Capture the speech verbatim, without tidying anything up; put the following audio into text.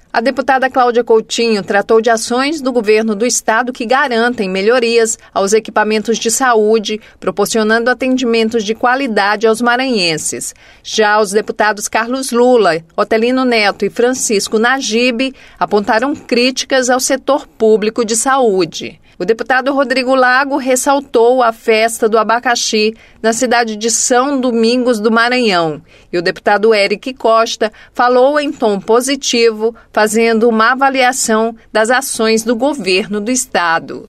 A deputada Cláudia Coutinho tratou de ações do governo do estado que garantem melhorias aos equipamentos de saúde, proporcionando atendimentos de qualidade aos maranhenses. Já os deputados Carlos Lula, Otelino Neto e Francisco Najib apontaram críticas ao setor público de saúde. O deputado Rodrigo Lago ressaltou a festa do abacaxi na cidade de São Domingos do Maranhão. E o deputado Eric Costa falou em tom positivo, fazendo uma avaliação das ações do governo do estado.